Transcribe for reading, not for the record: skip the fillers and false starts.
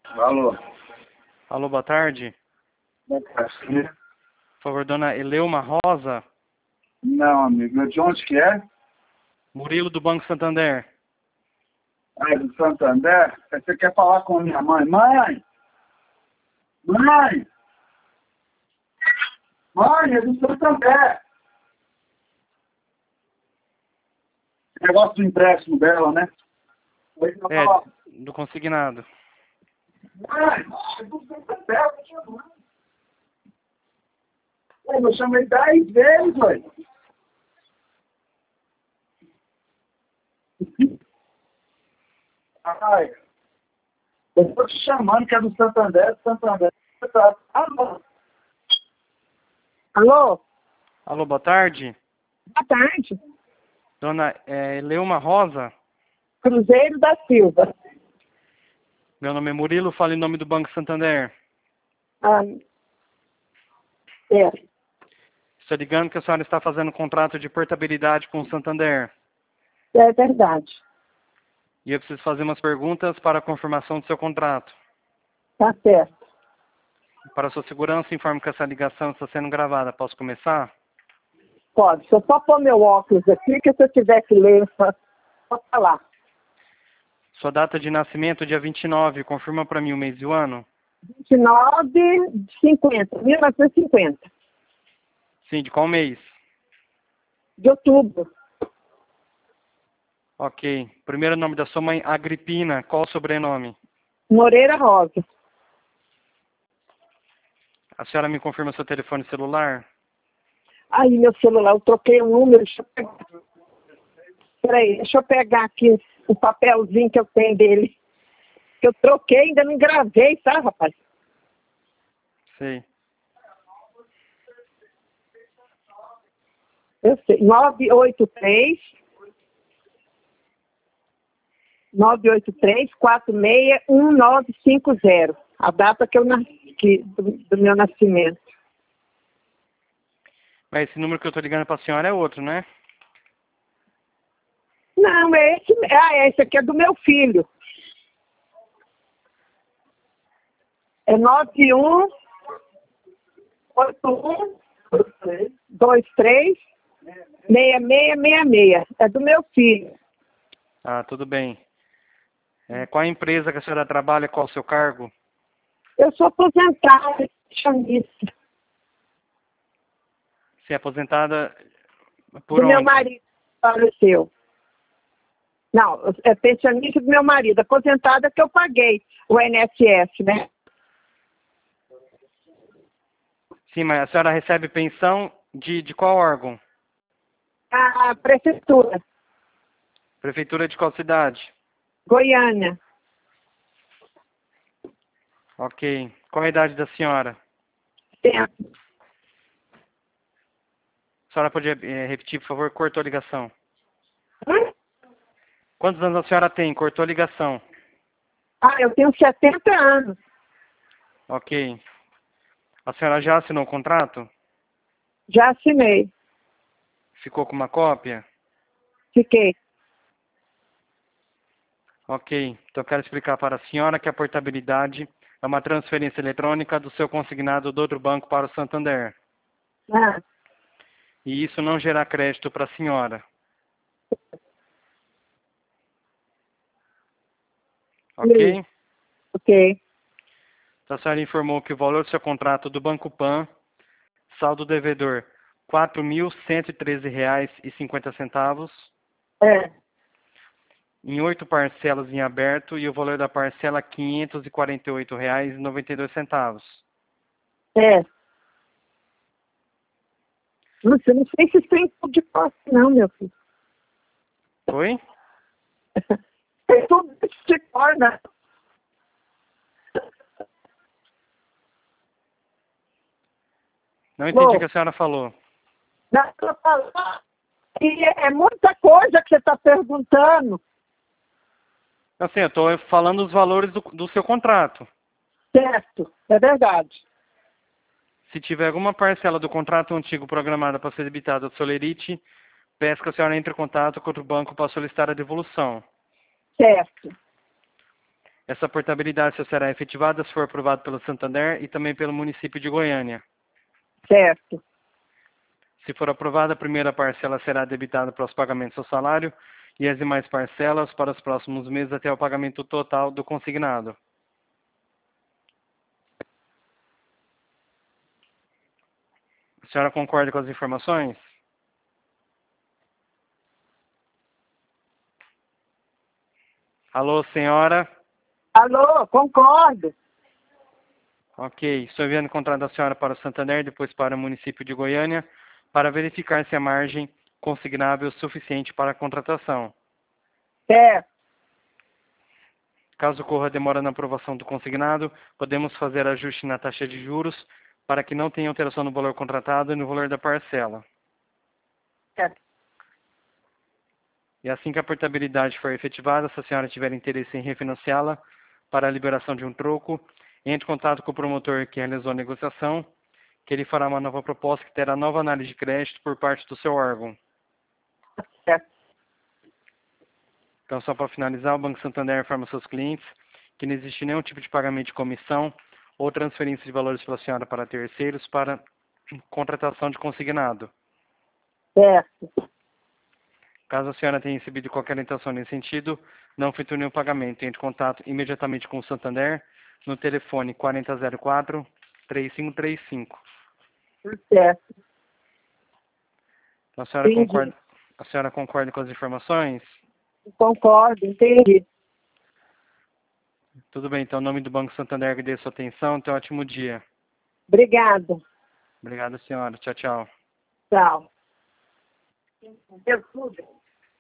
Alô. Alô, boa tarde. Boa tarde. Por favor, dona Eleuma Rosa. Não, amigo. De onde que é? Murilo do Banco Santander. Ah, é do Santander? Você quer falar com a minha mãe? Mãe! Mãe! Mãe, é do Santander! Negócio do empréstimo dela, né? É, do consignado. Mãe, é do Santander, tô chamando. Eu chamei 10 vezes, ué. Ai, eu tô te chamando que é do Santander, Santander. Alô? Alô? Alô, boa tarde. Boa tarde. Dona Eleuma Rosa. Cruzeiro da Silva. Meu nome é Murilo, falo em nome do Banco Santander. É. Estou ligando que a senhora está fazendo um contrato de portabilidade com o Santander. É verdade. E eu preciso fazer umas perguntas para a confirmação do seu contrato. Tá certo. Para sua segurança, informo que essa ligação está sendo gravada. Posso começar? Pode. Deixa eu só pôr meu óculos aqui, que se eu tiver que ler, pode falar. Sua data de nascimento, dia 29, confirma para mim o mês e o ano? 1950. Sim, de qual mês? De outubro. Ok. Primeiro nome da sua mãe, Agripina. Qual o sobrenome? Moreira Rosa. A senhora me confirma seu telefone celular? Aí, meu celular, eu troquei o número. Deixa eu pegar. Peraí, deixa eu pegar aqui o papelzinho que eu tenho dele. Que eu troquei, ainda não gravei, tá, rapaz? Sei. Eu sei. 983-461950. A data que eu nasci, do meu nascimento. Mas esse número que eu estou ligando para a senhora é outro, né? Não, é esse. Esse aqui é do meu filho. É 9181236666. É do meu filho. Ah, tudo bem. Qual a empresa que a senhora trabalha? Qual o seu cargo? Eu sou aposentada, pensionista. Você é aposentada por Do meu onde? marido, faleceu. Não, é pensionista do meu marido. Aposentada que eu paguei o INSS, né? Sim, mas a senhora recebe pensão de qual órgão? A prefeitura, Prefeitura de qual cidade? Goiânia. Ok. Qual a idade da senhora? Tempo. A senhora pode repetir, por favor? Cortou a ligação. Hã? Quantos anos a senhora tem? Cortou a ligação. Eu tenho 70 anos. Ok. A senhora já assinou o contrato? Já assinei. Ficou com uma cópia? Fiquei. Ok. Então eu quero explicar para a senhora que a portabilidade é uma transferência eletrônica do seu consignado do outro banco para o Santander. Ah, E isso não gera crédito para a senhora. Ok? ok. Então a senhora informou que o valor do seu contrato do Banco Pan, saldo devedor, R$ 4.113,50, É, em 8 parcelas em aberto, e o valor da parcela R$ 548,92. é. Nossa, eu não sei se tem tudo de posse, não, meu filho. Oi? Tem tudo de cor, né? Não entendi o Bom, que a senhora falou. dá pra falar. E é muita coisa que você está perguntando. Assim, eu estou falando os valores do seu contrato. Certo, é verdade. Se tiver alguma parcela do contrato antigo programada para ser debitada ao Solerite, peço que a senhora entre em contato com outro banco para solicitar a devolução. Certo. Essa portabilidade só será efetivada se for aprovado pelo Santander e também pelo município de Goiânia. Certo. Se for aprovada, a primeira parcela será debitada para os pagamentos do salário e as demais parcelas para os próximos meses até o pagamento total do consignado. A senhora concorda com as informações? Alô, senhora? Alô, concordo. Ok, estou enviando o contrato da senhora para o Santander, depois para o município de Goiânia, para verificar se a margem consignável é suficiente para a contratação. Certo. Caso ocorra demora na aprovação do consignado, podemos fazer ajuste na taxa de juros para que não tenha alteração no valor contratado e no valor da parcela. Certo. E assim que a portabilidade for efetivada, se a senhora tiver interesse em refinanciá-la para a liberação de um troco, entre em contato com o promotor que realizou a negociação, que ele fará uma nova proposta que terá nova análise de crédito por parte do seu órgão. Certo. Então, só para finalizar, o Banco Santander informa seus clientes que não existe nenhum tipo de pagamento de comissão ou transferência de valores pela senhora para terceiros para contratação de consignado. Certo. Caso a senhora tenha recebido qualquer intenção nesse sentido, não efetue nenhum pagamento. Entre em contato imediatamente com o Santander no telefone 4004-3535. Certo. Então, Entendi. a senhora concorda com as informações? Concordo, entendi. Tudo bem, então, em nome do Banco Santander, agradeço a sua atenção. Tenha um ótimo dia. Obrigado. Obrigado, senhora. Tchau, tchau. Tchau. Eu tudo.